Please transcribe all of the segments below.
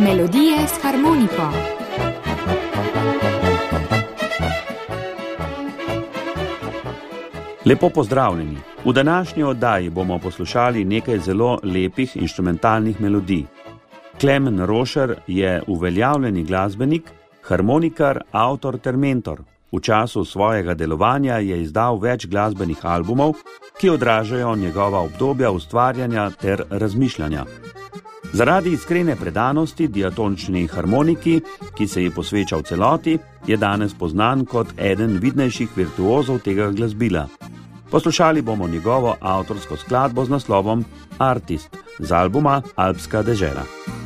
Melodije s harmoniko. Lepo pozdravljeni. V današnji oddaji bomo poslušali nekaj zelo lepih inštrumentalnih melodij. Klemen Rošer je uveljavljeni glasbenik, harmonikar, avtor ter mentor. V času svojega delovanja je izdal več glasbenih albumov, ki odražajo njegova obdobja ustvarjanja ter razmišljanja. Zaradi iskrene predanosti diatonični harmoniki, ki se ji posveča v celoti, je danes poznan kot eden vidnejših virtuozov tega glasbila. Poslušali bomo njegovo avtorsko skladbo z naslovom Artist z albuma Alpska dežela.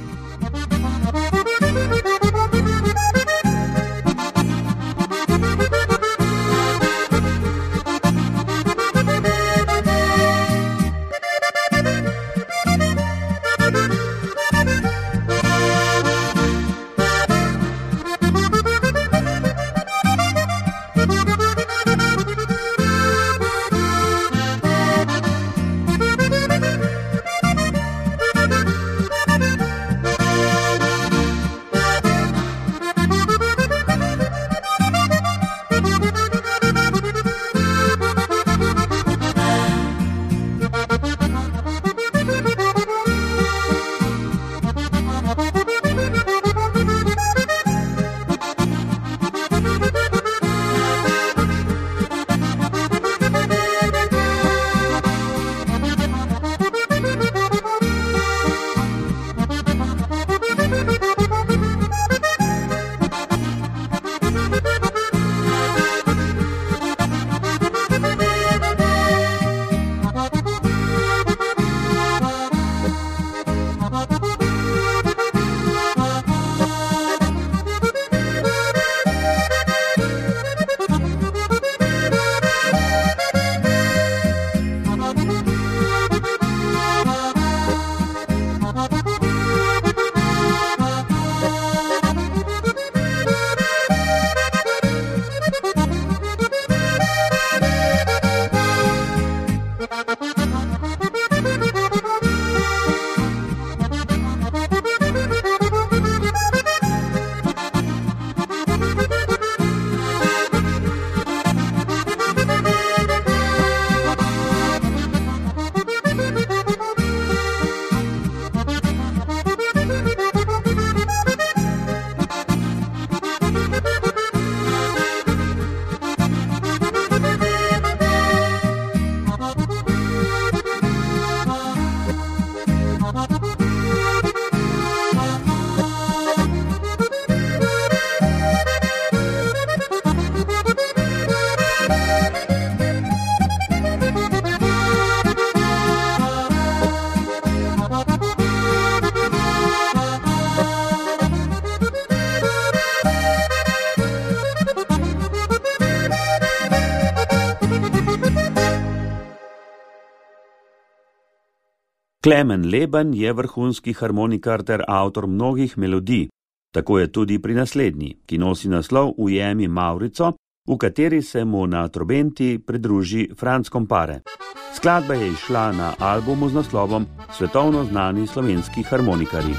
Klemen Leben je vrhunski harmonikar ter avtor mnogih melodij. Tako je tudi pri naslednji, ki nosi naslov Ujemi Maurico, v kateri se mu na trobenti pridruži Franc Kompare. Skladba je izšla na albumu z naslovom Svetovno znani slovenski harmonikari.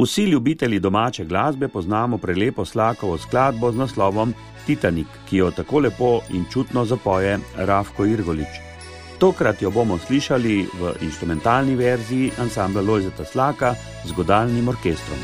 Vsi ljubitelji domače glasbe poznamo prelepo Slakovo skladbo z naslovom Titanik, ki jo tako lepo in čutno zapoje Rafko Irgolič. Tokrat jo bomo slišali v instrumentalni verziji ansambla Lojzeta Slaka z godalnim orkestrom.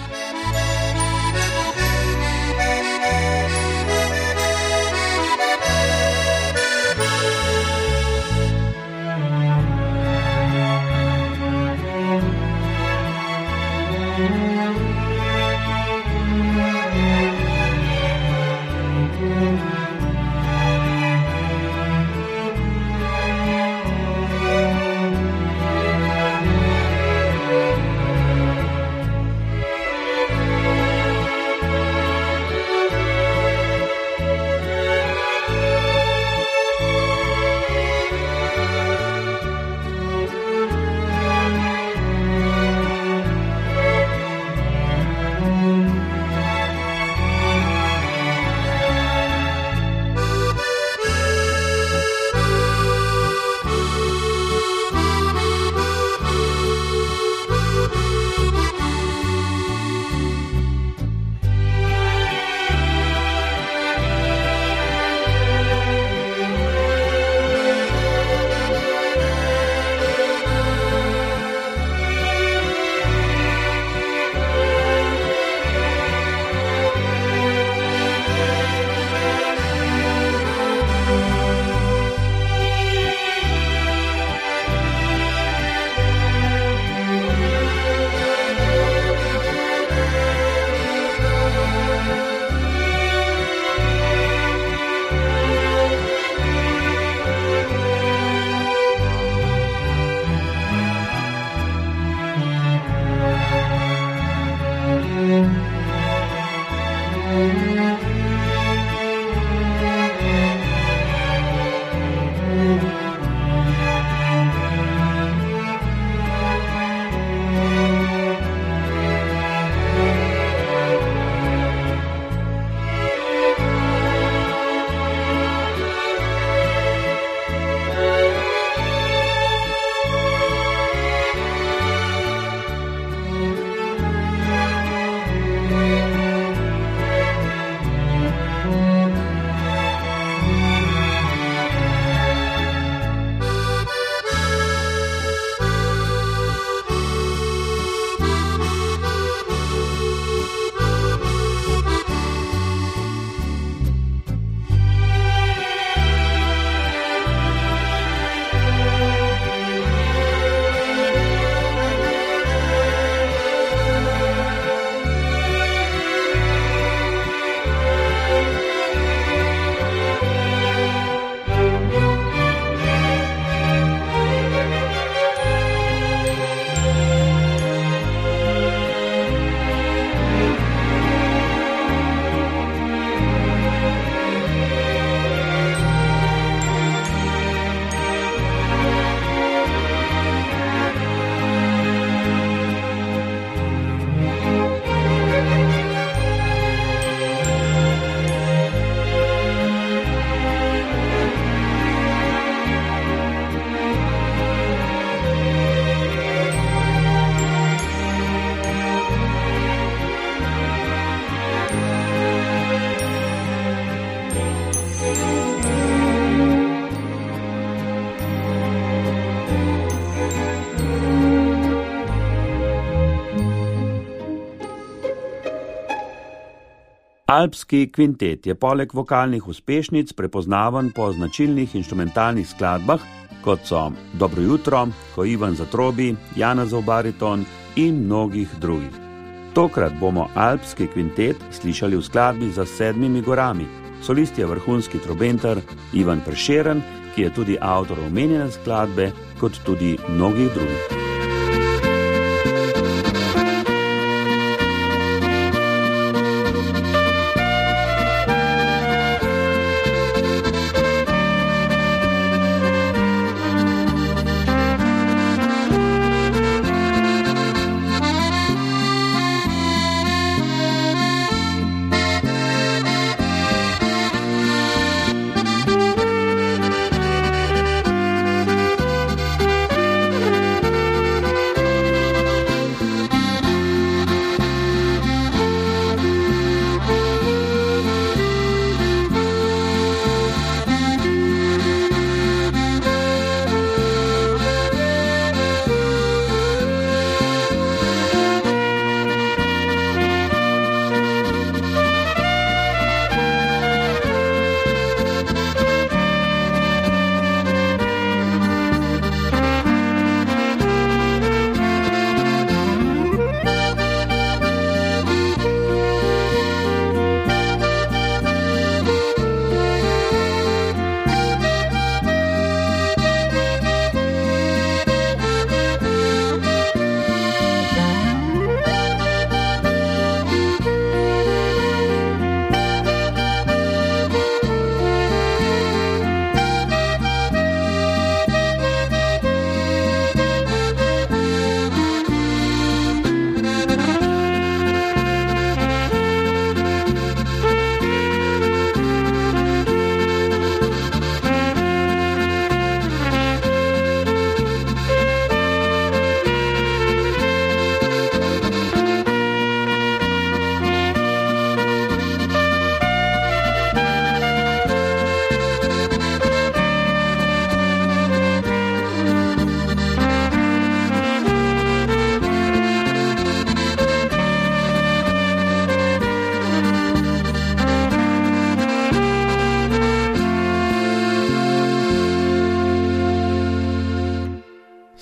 Alpski kvintet je poleg vokalnih uspešnic prepoznavan po značilnih inštrumentalnih skladbah, kot so Dobro jutro, Ko Ivan zatrobi, Janezov bariton in mnogih drugih. Tokrat bomo Alpski kvintet slišali v skladbi Za sedmimi gorami. Solist je vrhunski trobenter Ivan Prešeren, ki je tudi avtor omenjene skladbe, kot tudi mnogih drugih.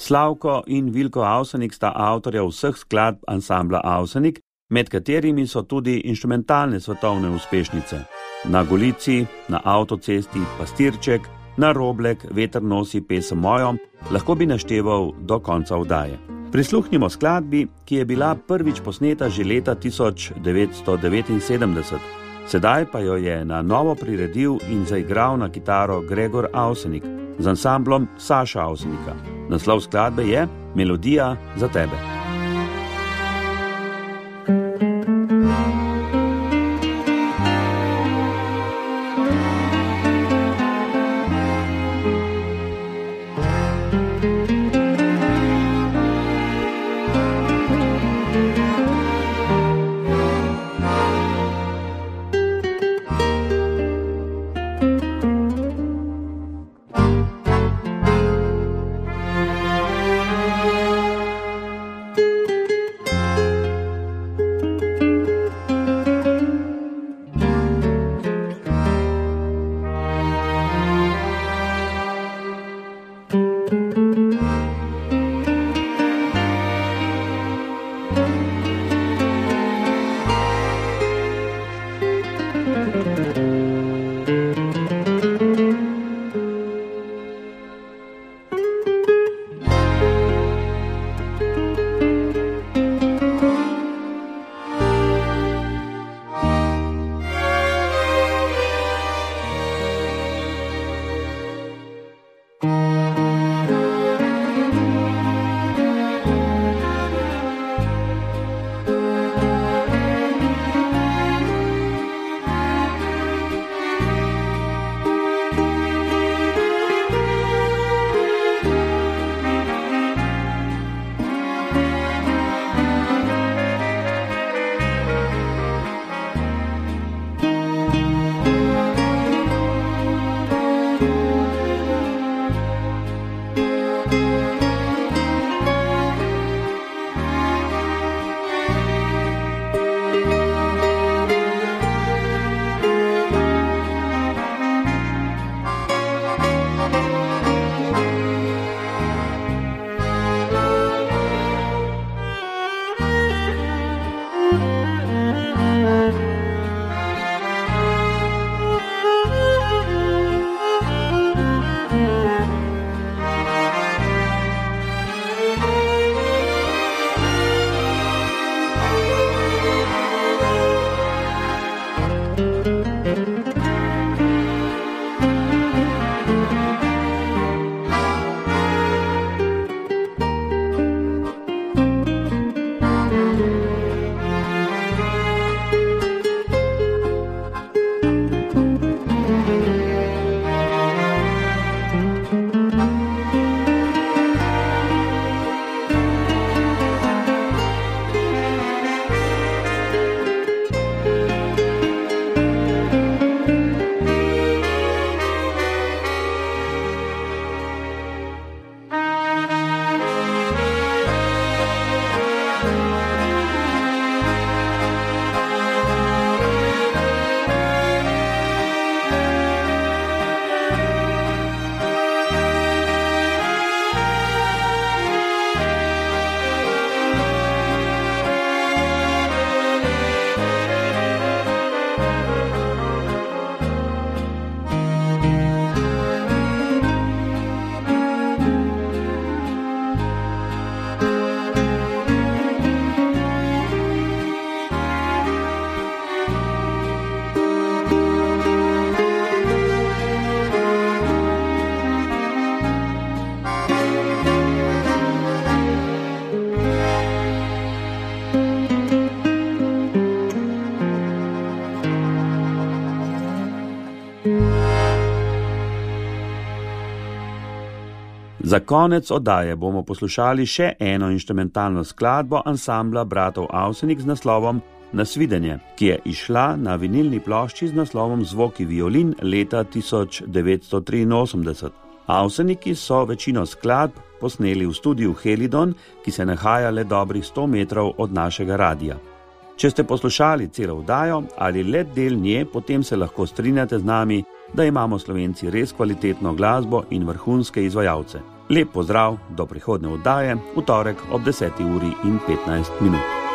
Slavko in Vilko Avsenik sta avtorja vseh skladb ansambla Avsenik, med katerimi so tudi inštrumentalne svetovne uspešnice. Na Golici, na avtocesti Pastirček, na Roblek, Veter nosi pesem mojo, lahko bi našteval do konca oddaje. Prisluhnimo skladbi, ki je bila prvič posneta že leta 1979. Sedaj pa jo je na novo priredil in zaigral na kitaro Gregor Avsenik z ansamblom Saša Avsenika. Naslov skladbe je Melodija za tebe. Za konec oddaje bomo poslušali še eno inštrumentalno skladbo ansambla bratov Avsenik z naslovom Nasvidenje, ki je izšla na vinilni plošči z naslovom Zvoki violin leta 1983. Avseniki so večino skladb posneli v studiu Helidon, ki se nahaja le dobrih 100 metrov od našega radia. Če ste poslušali celo oddajo ali le del nje, potem se lahko strinjate z nami, da imamo Slovenci res kvalitetno glasbo in vrhunske izvajalce. Lep pozdrav do prihodnje oddaje v torek ob 10:15.